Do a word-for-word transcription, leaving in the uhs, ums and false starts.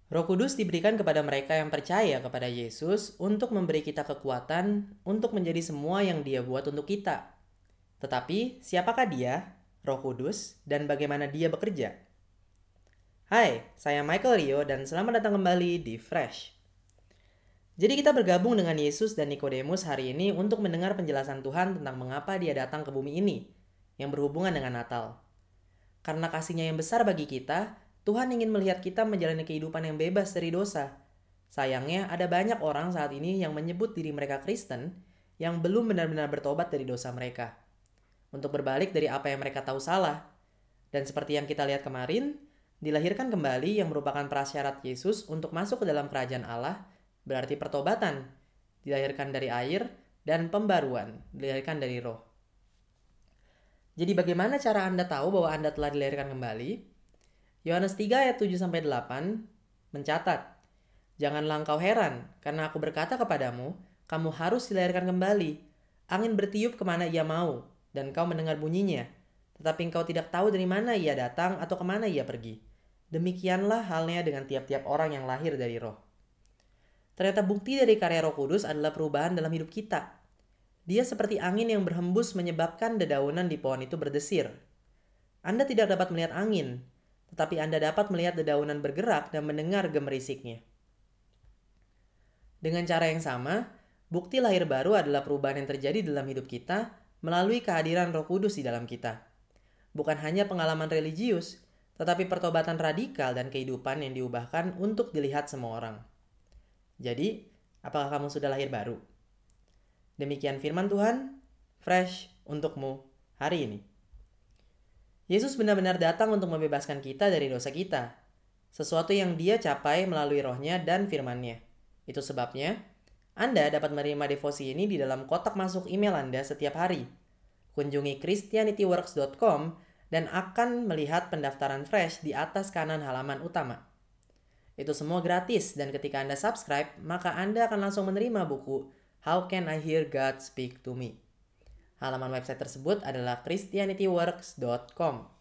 Roh Kudus diberikan kepada mereka yang percaya kepada Yesus untuk memberi kita kekuatan untuk menjadi semua yang Dia buat untuk kita. Tetapi, siapakah Dia, Roh Kudus, dan bagaimana Dia bekerja? Hai, saya Michael Rio dan selamat datang kembali di Fresh. Jadi kita bergabung dengan Yesus dan Nikodemus hari ini untuk mendengar penjelasan Tuhan tentang mengapa Dia datang ke bumi ini, yang berhubungan dengan Natal. Karena kasih-Nya yang besar bagi kita, Tuhan ingin melihat kita menjalani kehidupan yang bebas dari dosa. Sayangnya, ada banyak orang saat ini yang menyebut diri mereka Kristen yang belum benar-benar bertobat dari dosa mereka. Untuk berbalik dari apa yang mereka tahu salah. Dan seperti yang kita lihat kemarin, dilahirkan kembali yang merupakan prasyarat Yesus untuk masuk ke dalam kerajaan Allah, berarti pertobatan, dilahirkan dari air, dan pembaruan, dilahirkan dari roh. Jadi bagaimana cara Anda tahu bahwa Anda telah dilahirkan kembali? Yohanes tiga ayat tujuh sampai delapan mencatat, "Janganlah engkau heran, karena aku berkata kepadamu, kamu harus dilahirkan kembali. Angin bertiup kemana ia mau, dan kau mendengar bunyinya. Tetapi engkau tidak tahu dari mana ia datang atau kemana ia pergi. Demikianlah halnya dengan tiap-tiap orang yang lahir dari roh." Ternyata bukti dari karya Roh Kudus adalah perubahan dalam hidup kita. Dia seperti angin yang berhembus menyebabkan dedaunan di pohon itu berdesir. Anda tidak dapat melihat angin, tetapi Anda dapat melihat dedaunan bergerak dan mendengar gemerisiknya. Dengan cara yang sama, bukti lahir baru adalah perubahan yang terjadi dalam hidup kita melalui kehadiran Roh Kudus di dalam kita. Bukan hanya pengalaman religius, tetapi pertobatan radikal dan kehidupan yang diubahkan untuk dilihat semua orang. Jadi, apakah kamu sudah lahir baru? Demikian firman Tuhan, fresh untukmu hari ini. Yesus benar-benar datang untuk membebaskan kita dari dosa kita, sesuatu yang Dia capai melalui rohnya dan firman-Nya. Itu sebabnya, Anda dapat menerima devosi ini di dalam kotak masuk email Anda setiap hari. Kunjungi christianityworks dot com dan akan melihat pendaftaran fresh di atas kanan halaman utama. Itu semua gratis dan ketika Anda subscribe, maka Anda akan langsung menerima buku How Can I Hear God Speak to Me? Halaman website tersebut adalah christianityworks dot com.